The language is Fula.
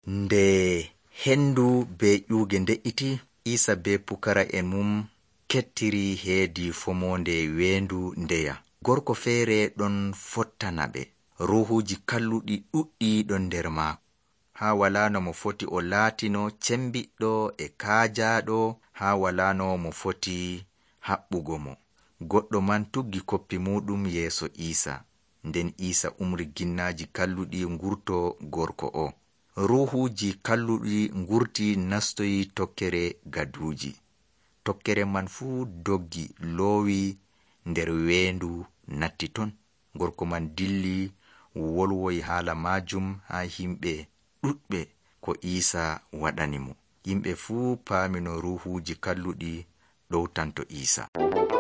Nde hendu be ƴuuge de'iti, Isa be pukara en mum kettiri heedi fomonde weendu ndeya. Gorko feere ɗon fottana ɓe. Ruhuji kalluɗi ɗuɗɗi ɗon nder maako. Haa walano mo foti o laatino cembiɗɗo e kaajaɗo, haa walano mo foti haɓɓugo mo. Goɗɗo man tuggi koppi muɗum yeeso Isa. Nden Isa umri ginnaji kalluɗi ngurto gorko o. Ruhuji kalluɗi ngurti nastoyi tokkere gaduji. Tokkere man fuu doggi loowi nder weendu natti ton. Gorko man dilli wolwoyi haala majum haa himɓe ɗuɗɓe ko Isa waɗani mo. Yimɓe fuu paamino ruhuji kalluɗi ɗowtanto Isa.